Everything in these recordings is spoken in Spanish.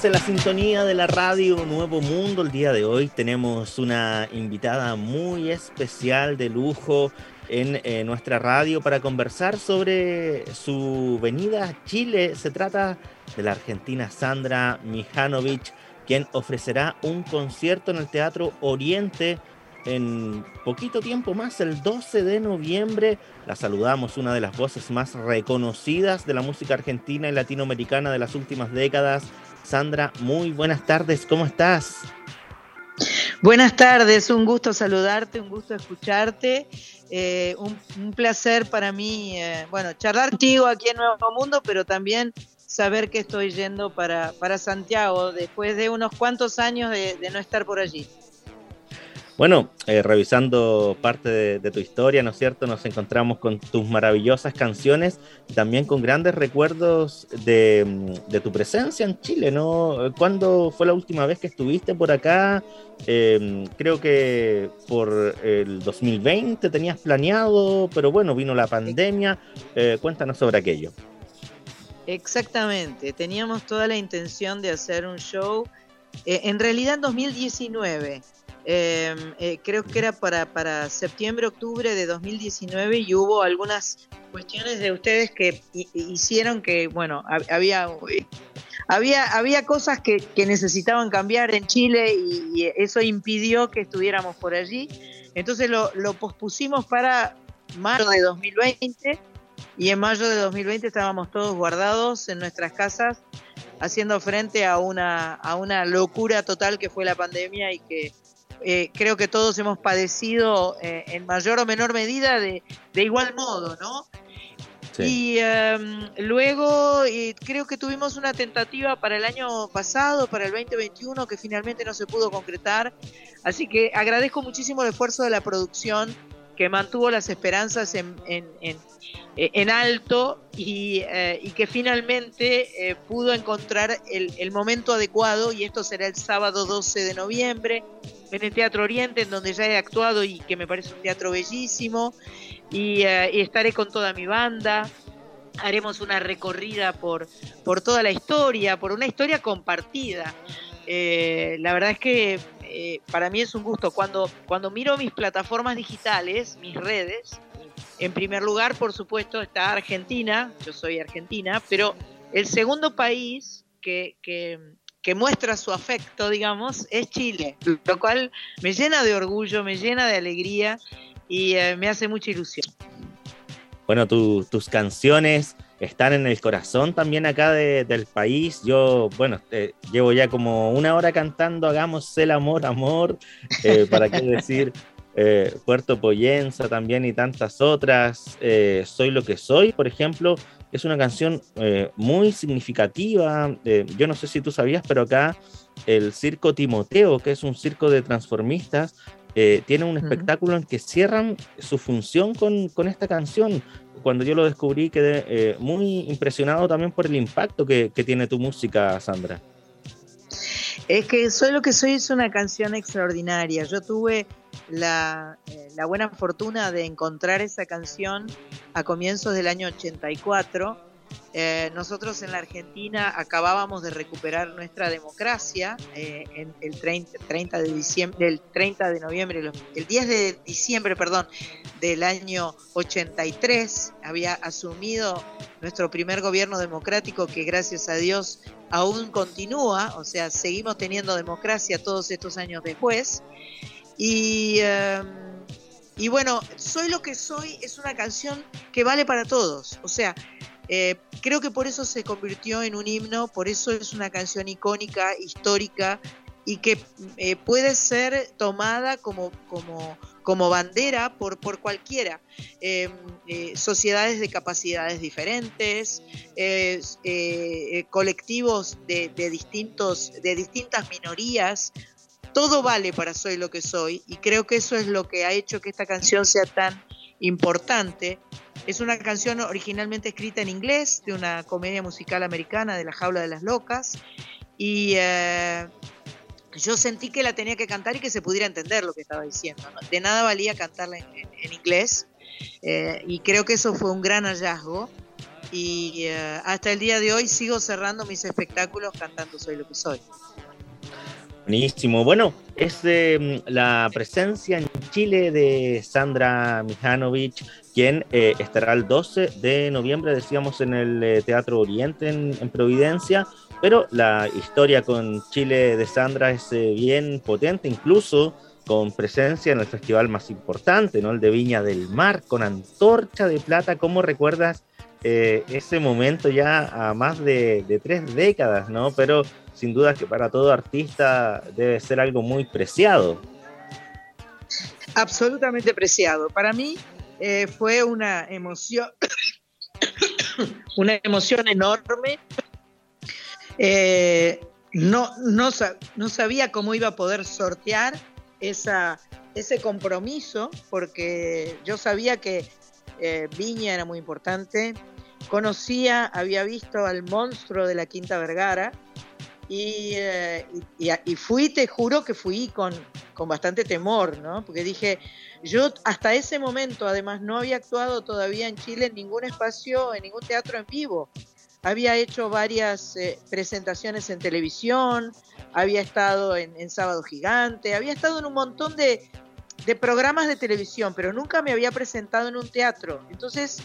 Estás en la sintonía de la radio Nuevo Mundo. El día de hoy tenemos una invitada muy especial de lujo en nuestra radio para conversar sobre su venida a Chile. Se trata de la argentina Sandra Mihanovic, quien ofrecerá un concierto en el Teatro Oriente en poquito tiempo más, el 12 de noviembre. La saludamos, una de las voces más reconocidas de la música argentina y latinoamericana de las últimas décadas. Sandra, muy buenas tardes, ¿cómo estás? Buenas tardes, un gusto saludarte, un gusto escucharte, un placer para mí, charlar contigo aquí en Nuevo Mundo, pero también saber que estoy yendo para Santiago después de unos cuantos años de no estar por allí. Bueno, revisando parte de tu historia, ¿no es cierto? Nos encontramos con tus maravillosas canciones y también con grandes recuerdos de tu presencia en Chile, ¿no? ¿Cuándo fue la última vez que estuviste por acá? Creo que por el 2020 tenías planeado, pero bueno, vino la pandemia. Cuéntanos sobre aquello. Exactamente, teníamos toda la intención de hacer un show, en realidad en 2019. Creo que era para septiembre, octubre de 2019 y hubo algunas cuestiones de ustedes que hicieron que, bueno, había cosas que necesitaban cambiar en Chile y eso impidió que estuviéramos por allí. Entonces lo pospusimos para mayo de 2020 y en mayo de 2020 estábamos todos guardados en nuestras casas haciendo frente a una locura total que fue la pandemia y que creo que todos hemos padecido en mayor o menor medida de igual modo, ¿no? Sí. Y luego creo que tuvimos una tentativa para el año pasado, para el 2021, que finalmente no se pudo concretar. Así que agradezco muchísimo el esfuerzo de la producción que mantuvo las esperanzas en alto y que finalmente pudo encontrar el momento adecuado, y esto será el sábado 12 de noviembre en el Teatro Oriente, en donde ya he actuado y que me parece un teatro bellísimo, y estaré con toda mi banda. Haremos una recorrida por toda la historia, por una historia compartida. La verdad es que para mí es un gusto. Cuando miro mis plataformas digitales, mis redes, en primer lugar, por supuesto, está Argentina. Yo soy argentina, pero el segundo país que muestra su afecto, digamos, es Chile, lo cual me llena de orgullo, me llena de alegría y me hace mucha ilusión. Bueno, tus canciones están en el corazón también acá del país. Yo, bueno, llevo ya como una hora cantando Hagamos el amor, amor, para qué decir, Puerto Poyensa también y tantas otras. Soy lo que soy, por ejemplo, es una canción muy significativa. Yo no sé si tú sabías, pero acá el Circo Timoteo, que es un circo de transformistas, tiene un espectáculo en que cierran su función con esta canción. Cuando yo lo descubrí quedé muy impresionado también por el impacto que tiene tu música, Sandra. Es que Soy lo que soy es una canción extraordinaria. Yo tuve la buena fortuna de encontrar esa canción a comienzos del año 84. Nosotros en la Argentina acabábamos de recuperar nuestra democracia en el 30 de diciembre, el 30 de noviembre, el 10 de diciembre, perdón, del año 83. Había asumido nuestro primer gobierno democrático, que gracias a Dios aún continúa, o sea, seguimos teniendo democracia todos estos años después. Y bueno, Soy lo que soy es una canción que vale para todos, o sea, creo que por eso se convirtió en un himno, por eso es una canción icónica, histórica, y que puede ser tomada como bandera por cualquiera. Sociedades de capacidades diferentes, colectivos de distintas minorías. Todo vale para Soy lo que soy, y creo que eso es lo que ha hecho que esta canción sea tan importante. Es una canción originalmente escrita en inglés, de una comedia musical americana, de La Jaula de las Locas, y yo sentí que la tenía que cantar y que se pudiera entender lo que estaba diciendo, ¿no? De nada valía cantarla en inglés, y creo que eso fue un gran hallazgo. y hasta el día de hoy sigo cerrando mis espectáculos cantando Soy lo que soy. Buenísimo. Bueno, es la presencia en Chile de Sandra Mihanovic, quien estará el 12 de noviembre, decíamos, en el Teatro Oriente en Providencia, pero la historia con Chile de Sandra es bien potente, incluso con presencia en el festival más importante, ¿no? El de Viña del Mar, con Antorcha de Plata. ¿Cómo recuerdas ese momento ya a más de 3 décadas, ¿no? Pero sin duda que para todo artista debe ser algo muy preciado. Absolutamente preciado. Para mí fue una emoción, una emoción enorme. No sabía cómo iba a poder sortear ese compromiso, porque yo sabía que Viña era muy importante. Había visto al monstruo de la Quinta Vergara, y fui, te juro que fui con bastante temor, ¿no? Porque dije, yo hasta ese momento además no había actuado todavía en Chile en ningún espacio, en ningún teatro en vivo. Había hecho varias presentaciones en televisión, había estado en Sábado Gigante, había estado en un montón de programas de televisión, pero nunca me había presentado en un teatro. Entonces,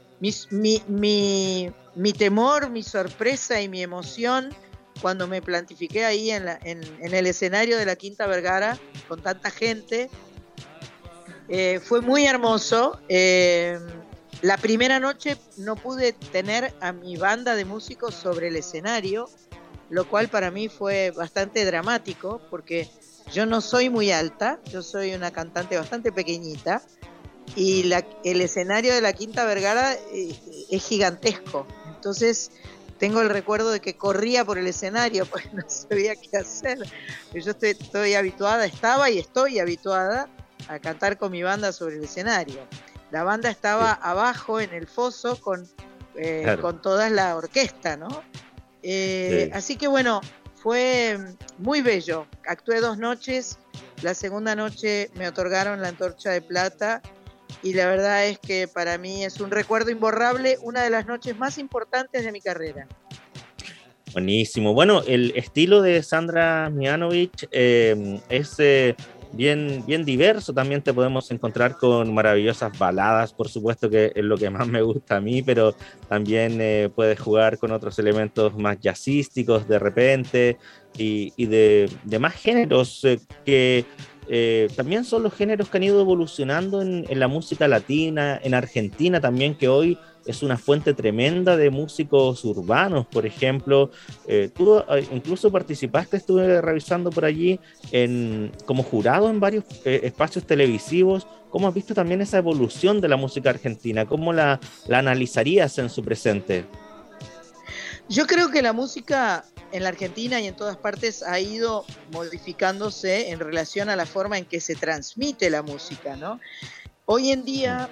mi temor, mi sorpresa y mi emoción cuando me plantifiqué ahí en el escenario de la Quinta Vergara con tanta gente, fue muy hermoso. La primera noche no pude tener a mi banda de músicos sobre el escenario, lo cual para mí fue bastante dramático, porque yo no soy muy alta, yo soy una cantante bastante pequeñita, y el escenario de la Quinta Vergara es gigantesco. Entonces tengo el recuerdo de que corría por el escenario, pues no sabía qué hacer. Yo estoy habituada, y estoy habituada a cantar con mi banda sobre el escenario. La banda estaba abajo en el foso con toda la orquesta, ¿no? Así que bueno, fue muy bello. Actué 2 noches, la segunda noche me otorgaron la Antorcha de Plata, y la verdad es que para mí es un recuerdo imborrable, una de las noches más importantes de mi carrera. Buenísimo. Bueno, el estilo de Sandra Mihanovic es bien diverso. También te podemos encontrar con maravillosas baladas, por supuesto, que es lo que más me gusta a mí, pero también puedes jugar con otros elementos más jazzísticos de repente, y de más géneros que también son los géneros que han ido evolucionando en la música latina, en Argentina también, que hoy es una fuente tremenda de músicos urbanos, por ejemplo. Tú incluso participaste, estuve revisando por allí, como jurado en varios espacios televisivos. ¿Cómo has visto también esa evolución de la música argentina? ¿Cómo la analizarías en su presente? Yo creo que la música en la Argentina y en todas partes ha ido modificándose en relación a la forma en que se transmite la música, ¿no? Hoy en día,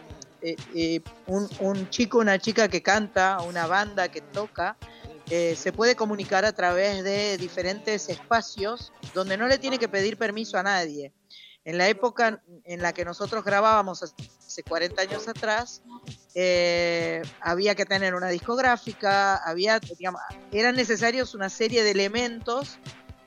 un chico, una chica que canta, una banda que toca, se puede comunicar a través de diferentes espacios donde no le tiene que pedir permiso a nadie. En la época en la que nosotros grabábamos hace 40 años atrás, había que tener una discográfica, eran necesarios una serie de elementos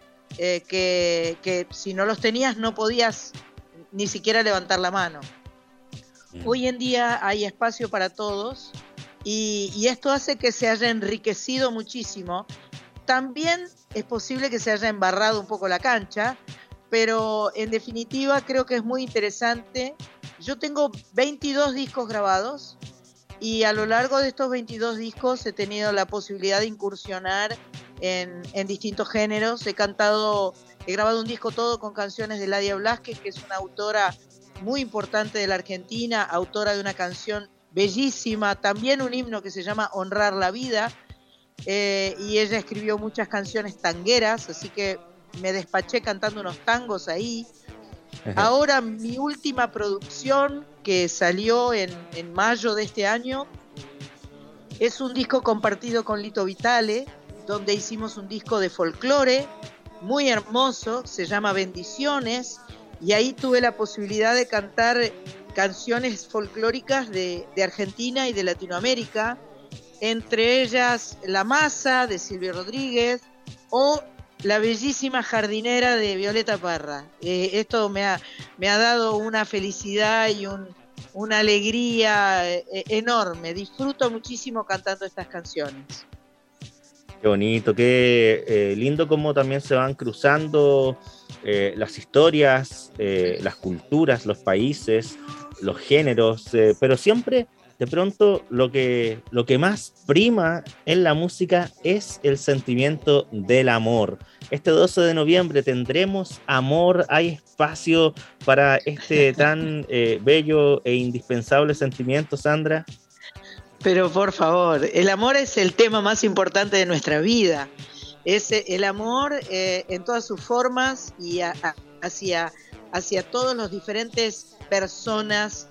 que si no los tenías no podías ni siquiera levantar la mano. Hoy en día hay espacio para todos, y esto hace que se haya enriquecido muchísimo. También es posible que se haya embarrado un poco la cancha, pero en definitiva creo que es muy interesante. Yo tengo 22 discos grabados, y a lo largo de estos 22 discos he tenido la posibilidad de incursionar en distintos géneros. He grabado un disco todo con canciones de Ladia Blasquez, que es una autora muy importante de la Argentina, autora de una canción bellísima, también un himno que se llama Honrar la Vida, y ella escribió muchas canciones tangueras, así que me despaché cantando unos tangos ahí. Ahora mi última producción, que salió en mayo de este año, es un disco compartido con Lito Vitale, donde hicimos un disco de folclore muy hermoso, se llama Bendiciones, y ahí tuve la posibilidad de cantar canciones folclóricas de Argentina y de Latinoamérica, entre ellas La Masa de Silvio Rodríguez o La Bellísima Jardinera de Violeta Parra. Esto me ha dado una felicidad y una alegría enorme. Disfruto muchísimo cantando estas canciones. Qué bonito, qué lindo cómo también se van cruzando las historias, las culturas, los países, los géneros, pero siempre de pronto lo que más prima en la música es el sentimiento del amor. Este 12 de noviembre tendremos amor, hay espacio para este tan bello e indispensable sentimiento, Sandra. Pero por favor, el amor es el tema más importante de nuestra vida. Es el amor en todas sus formas y hacia todos los diferentes personas,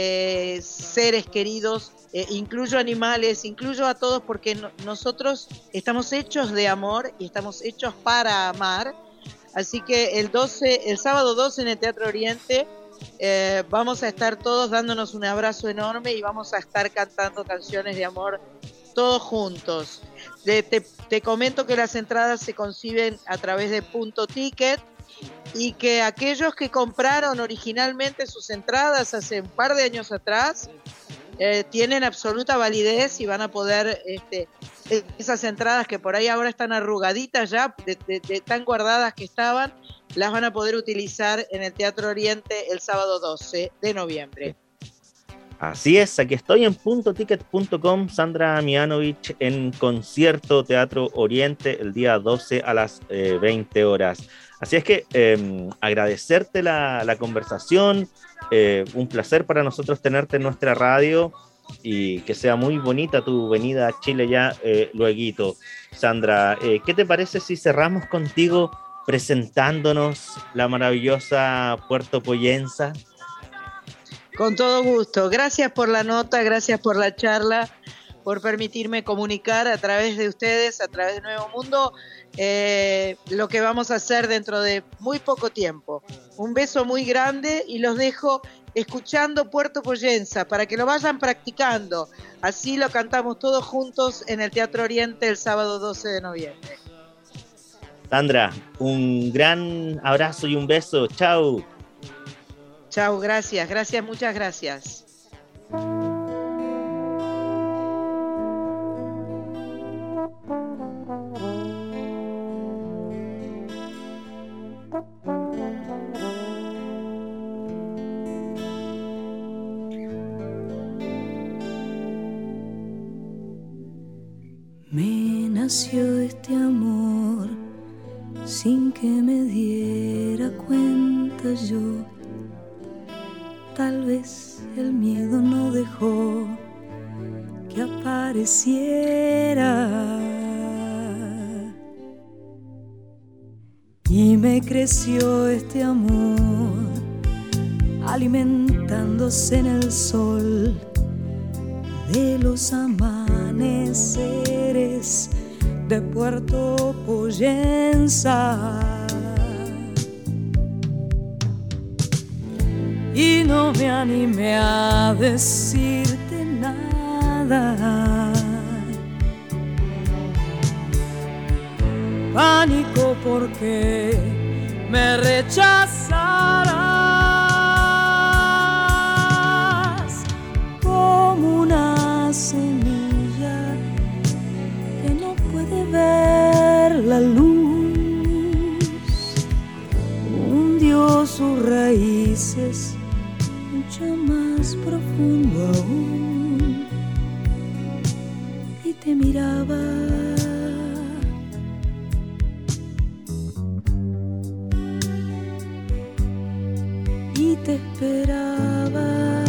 seres queridos, incluyo animales, incluyo a todos, porque nosotros estamos hechos de amor y estamos hechos para amar. Así que el sábado 12 en el Teatro Oriente, vamos a estar todos dándonos un abrazo enorme y vamos a estar cantando canciones de amor todos juntos. Te comento que las entradas se consiguen a través de Punto Ticket y que aquellos que compraron originalmente sus entradas hace un par de años atrás tienen absoluta validez y van a poder esas entradas que por ahí ahora están arrugaditas ya de tan guardadas que estaban, las van a poder utilizar en el Teatro Oriente el sábado 12 de noviembre. Así es, aquí estoy en puntoticket.com, Sandra Mianovich en concierto Teatro Oriente el día 12 a las 20 horas. Así es que agradecerte la conversación, un placer para nosotros tenerte en nuestra radio y que sea muy bonita tu venida a Chile ya lueguito. Sandra, ¿qué te parece si cerramos contigo presentándonos la maravillosa Puerto Poyensa? Con todo gusto. Gracias por la nota, gracias por la charla, por permitirme comunicar a través de ustedes, a través de Nuevo Mundo, lo que vamos a hacer dentro de muy poco tiempo. Un beso muy grande y los dejo escuchando Puerto Poyensa para que lo vayan practicando. Así lo cantamos todos juntos en el Teatro Oriente el sábado 12 de noviembre. Sandra, un gran abrazo y un beso. Chau. Chau, gracias, muchas gracias. Me nació este amor sin que me diera cuenta yo. Tal vez el miedo no dejó que apareciera y me creció este amor alimentándose en el sol de los amaneceres de Puerto Poyensa. Y no me animé a decirte nada. Pánico porque me rechazarás como una semilla que no puede ver la luz. Hundió sus raíces mucho más profundo aún y te miraba y te esperaba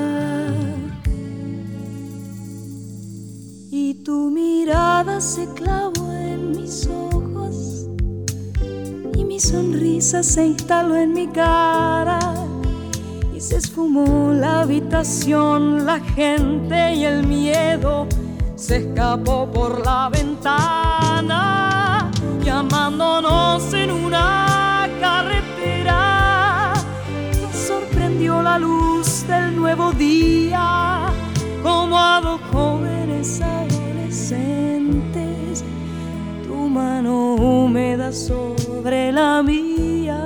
y tu mirada se clavó en mis ojos y mi sonrisa se instaló en mi cara. Se esfumó la habitación, la gente y el miedo se escapó por la ventana, llamándonos en una carretera. Nos sorprendió la luz del nuevo día, como a dos jóvenes adolescentes inocentes, tu mano húmeda sobre la mía.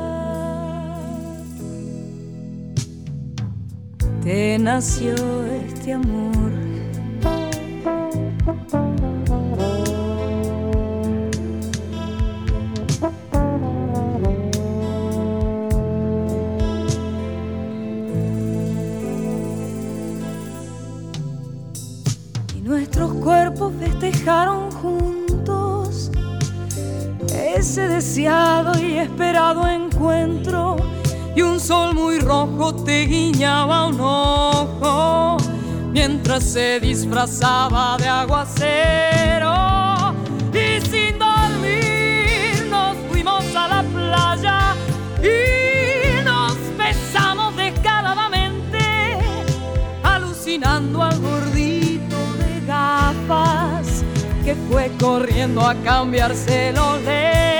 Te nació este amor. Nuestros cuerpos festejaron juntos ese deseado y esperado encuentro, y un sol muy rojo te guiñaba un ojo mientras se disfrazaba de aguacero. Y sin dormir nos fuimos a la playa y nos besamos descaradamente, alucinando al gordito de gafas que fue corriendo a cambiarse los lentes.